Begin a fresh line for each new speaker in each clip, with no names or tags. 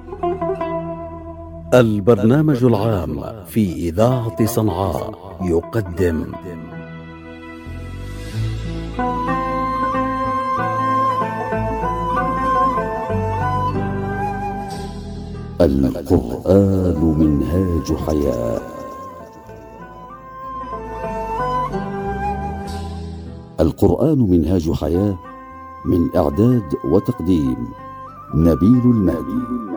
البرنامج العام في إذاعة صنعاء يقدم القرآن منهاج حياة. القرآن منهاج حياة، من إعداد وتقديم نبيل المهدي.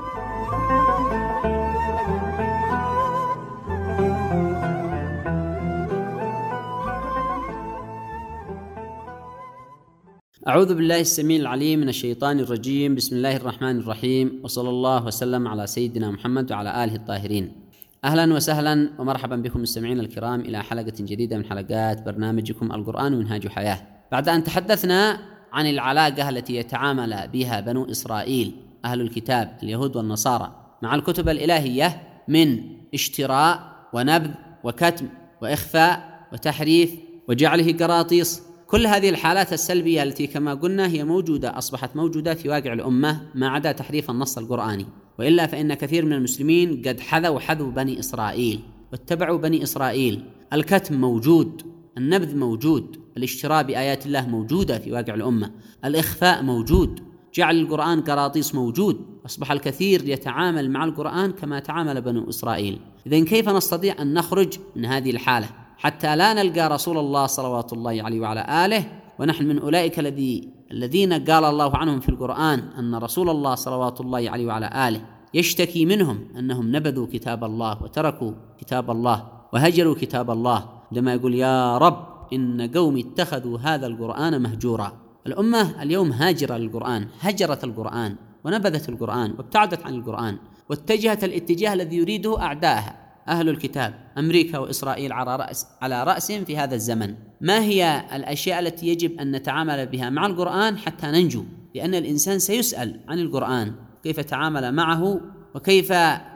أعوذ بالله السميع العليم من الشيطان الرجيم. بسم الله الرحمن الرحيم، وصلى الله وسلم على سيدنا محمد وعلى آله الطاهرين. أهلا وسهلا ومرحبا بكم مستمعين الكرام إلى حلقة جديدة من حلقات برنامجكم القرآن منهاج حياة. بعد أن تحدثنا عن العلاقة التي يتعامل بها بنو إسرائيل أهل الكتاب اليهود والنصارى مع الكتب الإلهية من اشتراء ونبذ وكتم وإخفاء وتحريف وجعله قراطيس، كل هذه الحالات السلبية التي كما قلنا هي موجودة، أصبحت موجودة في واقع الأمة ما عدا تحريف النص القرآني، وإلا فإن كثير من المسلمين قد حذوا بني إسرائيل واتبعوا بني إسرائيل. الكتم موجود، النبذ موجود، الاشتراء بآيات الله موجودة في واقع الأمة، الإخفاء موجود، جعل القرآن قراطيس موجود. أصبح الكثير يتعامل مع القرآن كما تعامل بنو إسرائيل. إذن كيف نستطيع أن نخرج من هذه الحالة حتى لا نلقى رسول الله صلوات الله عليه وعلى آله ونحن من أولئك الذين قال الله عنهم في القرآن أن رسول الله صلوات الله عليه وعلى آله يشتكي منهم أنهم نبذوا كتاب الله وتركوا كتاب الله وهجروا كتاب الله، لما يقول يا رب إن قومي اتخذوا هذا القرآن مهجورا. الأمة اليوم هاجرة للقرآن، هجرت القرآن ونبذت القرآن وابتعدت عن القرآن واتجهت الاتجاه الذي يريده أعداءها أهل الكتاب، أمريكا وإسرائيل على رأسهم في هذا الزمن. ما هي الأشياء التي يجب أن نتعامل بها مع القرآن حتى ننجو؟ لأن الإنسان سيسأل عن القرآن، كيف تعامل معه وكيف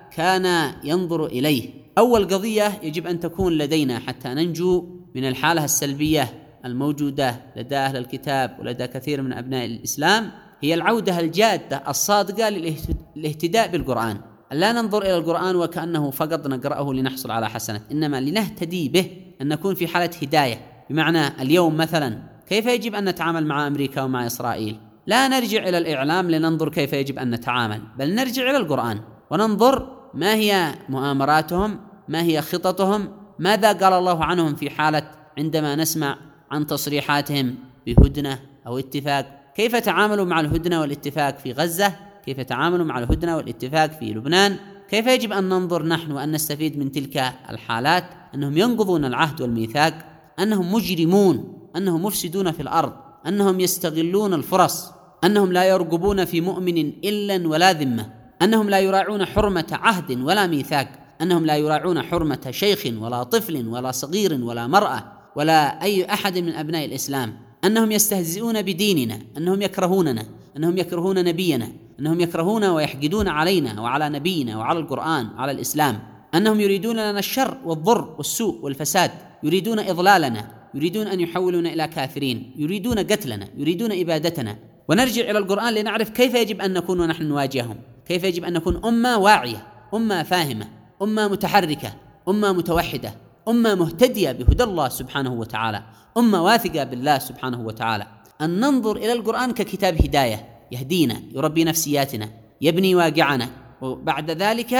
كان ينظر إليه. أول قضية يجب أن تكون لدينا حتى ننجو من الحالة السلبية الموجودة لدى أهل الكتاب ولدى كثير من أبناء الإسلام هي العودة الجادة الصادقة للاهتداء بالقرآن. لا ننظر إلى القرآن وكأنه فقط نقرأه لنحصل على حسنة، إنما لنهتدي به، أن نكون في حالة هداية. بمعنى اليوم مثلا كيف يجب أن نتعامل مع أمريكا ومع إسرائيل؟ لا نرجع إلى الإعلام لننظر كيف يجب أن نتعامل، بل نرجع إلى القرآن وننظر ما هي مؤامراتهم، ما هي خططهم، ماذا قال الله عنهم في حالة عندما نسمع عن تصريحاتهم بهدنة أو اتفاق. كيف تعاملوا مع الهدنة والاتفاق في غزة؟ كيف تعاملوا مع الهدنة والاتفاق في لبنان؟ كيف يجب أن ننظر نحن وأن نستفيد من تلك الحالات؟ أنهم ينقضون العهد والميثاق، أنهم مجرمون، أنهم مفسدون في الأرض، أنهم يستغلون الفرص، أنهم لا يرقبون في مؤمن إلا ولا ذمة، أنهم لا يراعون حرمة عهد ولا ميثاق، أنهم لا يراعون حرمة شيخ ولا طفل ولا صغير ولا مرأة ولا أي أحد من أبناء الإسلام، أنهم يستهزئون بديننا، أنهم يكرهوننا، أنهم يكرهون نبينا، أنهم يكرهون ويحقدون علينا وعلى نبينا وعلى القرآن وعلى الإسلام، أنهم يريدون لنا الشر والضر والسوء والفساد، يريدون إضلالنا، يريدون أن يحولنا إلى كافرين، يريدون قتلنا، يريدون إبادتنا. ونرجع إلى القرآن لنعرف كيف يجب أن نكون ونحن نواجههم، كيف يجب أن نكون أمة واعية، أمة فاهمة، أمة متحركة، أمة متوحدة، أمة مهتدية بهدى الله سبحانه وتعالى، أمة واثقة بالله سبحانه وتعالى. أن ننظر إلى القرآن ككتاب هداية يهدينا، يربي نفسياتنا، يبني واقعنا، وبعد ذلك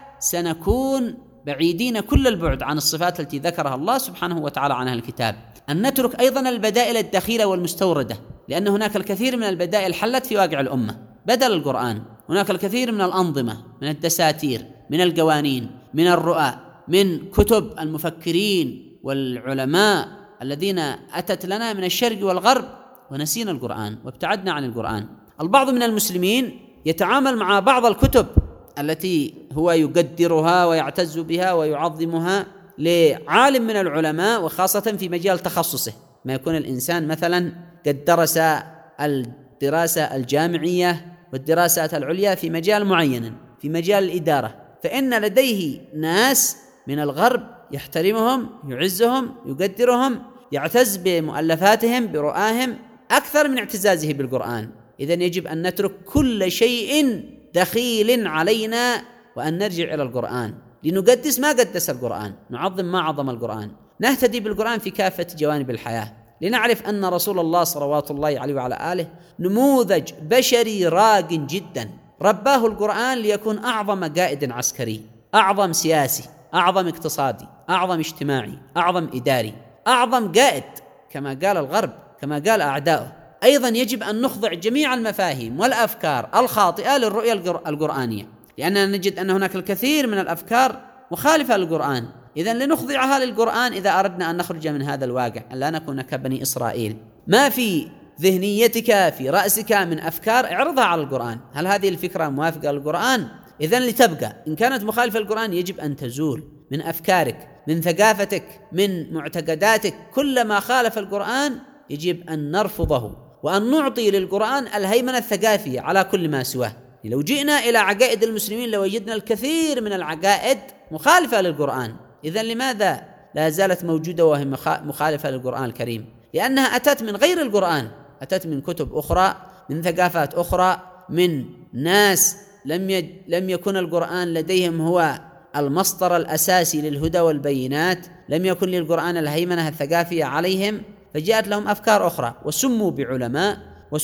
سنكون بعيدين كل البعد عن الصفات التي ذكرها الله سبحانه وتعالى عنها الكتاب. أن نترك أيضا البدائل الدخيلة والمستوردة، لأن هناك الكثير من البدائل حلت في واقع الأمة بدل القرآن. هناك الكثير من الأنظمة، من الدساتير، من القوانين، من الرؤى، من كتب المفكرين والعلماء الذين أتت لنا من الشرق والغرب، ونسينا القرآن وابتعدنا عن القرآن. البعض من المسلمين يتعامل مع بعض الكتب التي هو يقدرها ويعتز بها ويعظمها لعالم من العلماء، وخاصة في مجال تخصصه. ما يكون الإنسان مثلا قد درس الدراسة الجامعية والدراسات العليا في مجال معين، في مجال الإدارة، فإن لديه ناس من الغرب يحترمهم، يعزهم، يقدرهم، يعتز بمؤلفاتهم، برؤاهم، أكثر من اعتزازه بالقرآن. إذن يجب أن نترك كل شيء دخيل علينا وأن نرجع إلى القرآن، لنقدس ما قدس القرآن، نعظم ما عظم القرآن، نهتدي بالقرآن في كافة جوانب الحياة، لنعرف أن رسول الله صلوات الله عليه وعلى آله نموذج بشري راق جدا، رباه القرآن ليكون أعظم قائد عسكري، أعظم سياسي، أعظم اقتصادي، أعظم اجتماعي، أعظم إداري، أعظم قائد كما قال الغرب، كما قال أعداؤه. أيضا يجب أن نخضع جميع المفاهيم والأفكار الخاطئة للرؤية القرآنية، لأننا نجد أن هناك الكثير من الأفكار مخالفة للقرآن، إذن لنخضعها للقرآن إذا أردنا أن نخرج من هذا الواقع، أن لا نكون كبني إسرائيل. ما في ذهنيتك في رأسك من أفكار اعرضها على القرآن، هل هذه الفكرة موافقة للقرآن؟ إذن لتبقى، إن كانت مخالفة للقرآن يجب أن تزول من أفكارك، من ثقافتك، من معتقداتك. كل ما خالف القرآن يجب أن نرفضه وأن نعطي للقرآن الهيمنة الثقافية على كل ما سواه. لو جئنا إلى عقائد المسلمين لوجدنا الكثير من العقائد مخالفة للقرآن، إذن لماذا لا زالت موجودة وهي مخالفة للقرآن الكريم؟ لأنها أتت من غير القرآن، أتت من كتب أخرى، من ثقافات أخرى، من ناس لم يكن القرآن لديهم هو المصدر الأساسي للهدى والبينات، لم يكن للقرآن الهيمنة الثقافية عليهم، فجاءت لهم أفكار أخرى وسموا بعلماء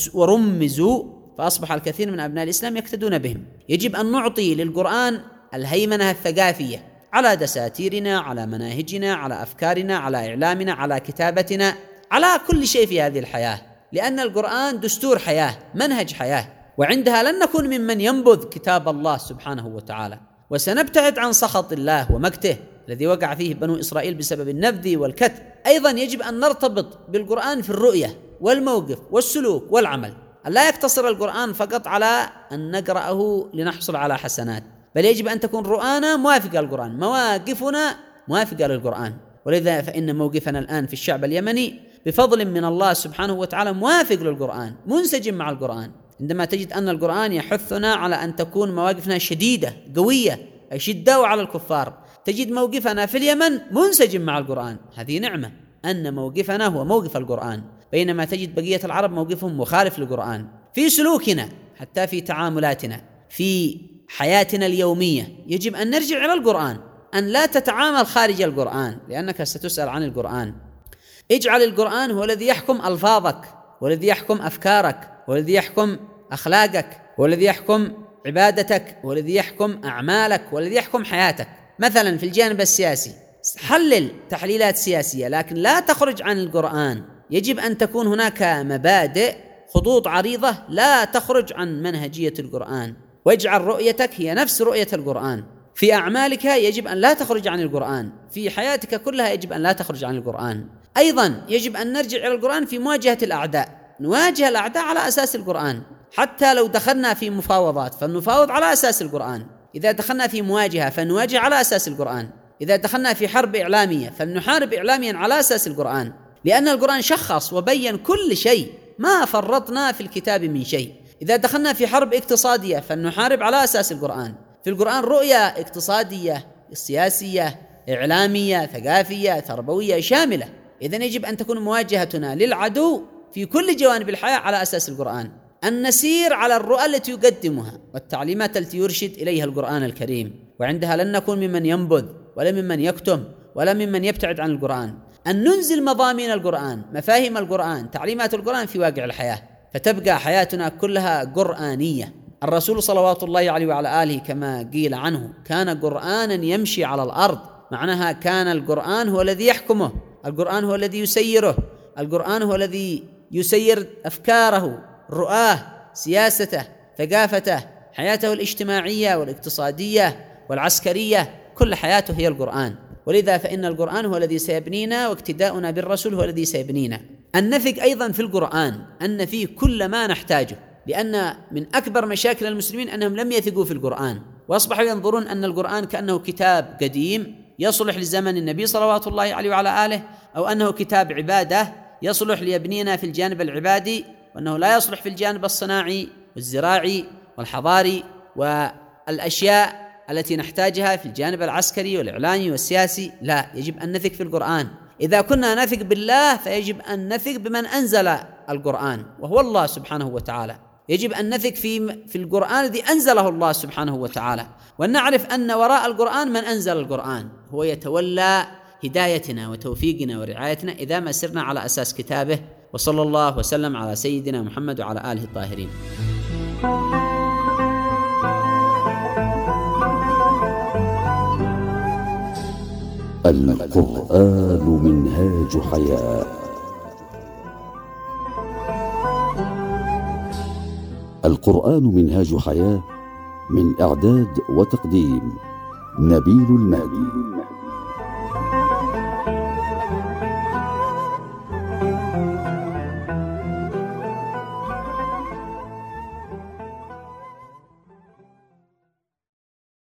ورمزوا، فأصبح الكثير من أبناء الإسلام يقتدون بهم. يجب أن نعطي للقرآن الهيمنة الثقافية على دساتيرنا، على مناهجنا، على أفكارنا، على إعلامنا، على كتابتنا، على كل شيء في هذه الحياة، لأن القرآن دستور حياة، منهج حياة، وعندها لن نكون ممن ينبذ كتاب الله سبحانه وتعالى، وسنبتعد عن سخط الله ومقته الذي وقع فيه بنو إسرائيل بسبب النبذ والكتب. أيضا يجب أن نرتبط بالقرآن في الرؤية والموقف والسلوك والعمل، لا يقتصر القرآن فقط على أن نقرأه لنحصل على حسنات، بل يجب أن تكون رؤانا موافقة للقرآن، مواقفنا موافقة للقرآن. ولذا فإن موقفنا الآن في الشعب اليمني بفضل من الله سبحانه وتعالى موافق للقرآن، منسجم مع القرآن. عندما تجد أن القرآن يحثنا على أن تكون مواقفنا شديدة قوية أشداء على الكفار، تجد موقفنا في اليمن منسجم مع القرآن، هذه نعمة أن موقفنا هو موقف القرآن، بينما تجد بقية العرب موقفهم مخالف للقرآن. في سلوكنا حتى في تعاملاتنا في حياتنا اليومية يجب أن نرجع إلى القرآن، أن لا تتعامل خارج القرآن لأنك ستسأل عن القرآن. اجعل القرآن هو الذي يحكم ألفاظك، والذي يحكم أفكارك، والذي يحكم أخلاقك، والذي يحكم عبادتك، والذي يحكم أعمالك، والذي يحكم حياتك. مثلا في الجانب السياسي حلل تحليلات سياسية لكن لا تخرج عن القرآن، يجب أن تكون هناك مبادئ، خطوط عريضة لا تخرج عن منهجية القرآن، واجعل رؤيتك هي نفس رؤية القرآن. في أعمالك يجب أن لا تخرج عن القرآن، في حياتك كلها يجب أن لا تخرج عن القرآن. أيضا يجب أن نرجع إلى القرآن في مواجهة الأعداء، نواجه الأعداء على أساس القرآن، حتى لو دخلنا في مفاوضات فلنفاوض على أساس القرآن، إذا دخلنا في مواجهة فلنواجه على أساس القرآن، إذا دخلنا في حرب إعلامية فلنحارب إعلاميا على أساس القرآن، لأن القرآن شخص وبين كل شيء، ما فرطنا في الكتاب من شيء. إذا دخلنا في حرب اقتصادية فلنحارب على أساس القرآن، في القرآن رؤية اقتصادية، سياسية، إعلامية، ثقافية، تربوية شاملة. إذن يجب أن تكون مواجهتنا للعدو في كل جوانب الحياة على أساس القرآن، أن نسير على الرؤى التي يقدمها والتعليمات التي يرشد إليها القرآن الكريم، وعندها لن نكون ممن ينبذ ولا ممن يكتم ولا ممن يبتعد عن القرآن، أن ننزل مضامين القرآن، مفاهيم القرآن، تعليمات القرآن في واقع الحياة، فتبقى حياتنا كلها قرآنية. الرسول صلوات الله عليه وعلى آله كما قيل عنه كان قرآنا يمشي على الأرض، معناها كان القرآن هو الذي يحكمه، القرآن هو الذي يسيره، القرآن هو الذي يسير أفكاره، رؤاه، سياسته، ثقافته، حياته الاجتماعية والاقتصادية والعسكرية، كل حياته هي القرآن. ولذا فإن القرآن هو الذي سيبنينا، واقتداؤنا بالرسول هو الذي سيبنينا. النثق أيضا في القرآن أن فيه كل ما نحتاجه، لأن من أكبر مشاكل المسلمين أنهم لم يثقوا في القرآن، وأصبحوا ينظرون أن القرآن كأنه كتاب قديم يصلح لزمن النبي صلوات الله عليه وعلى آله، أو أنه كتاب عبادة يصلح ليبنينا في الجانب العبادي، وأنه لا يصلح في الجانب الصناعي والزراعي والحضاري والأشياء التي نحتاجها في الجانب العسكري والإعلامي والسياسي. لا، يجب أن نثق في القرآن. إذا كنا نثق بالله فيجب أن نثق بمن أنزل القرآن وهو الله سبحانه وتعالى. يجب أن نثق في القرآن الذي أنزله الله سبحانه وتعالى، وأن نعرف أن وراء القرآن من أنزل القرآن، هو يتولى هدايتنا وتوفيقنا ورعايتنا إذا ما سرنا على أساس كتابه. وصلى الله وسلم على سيدنا محمد وعلى آله الطاهرين.
القرآن منهاج حياة. القرآن منهاج حياة، من إعداد وتقديم نبيل المهدي.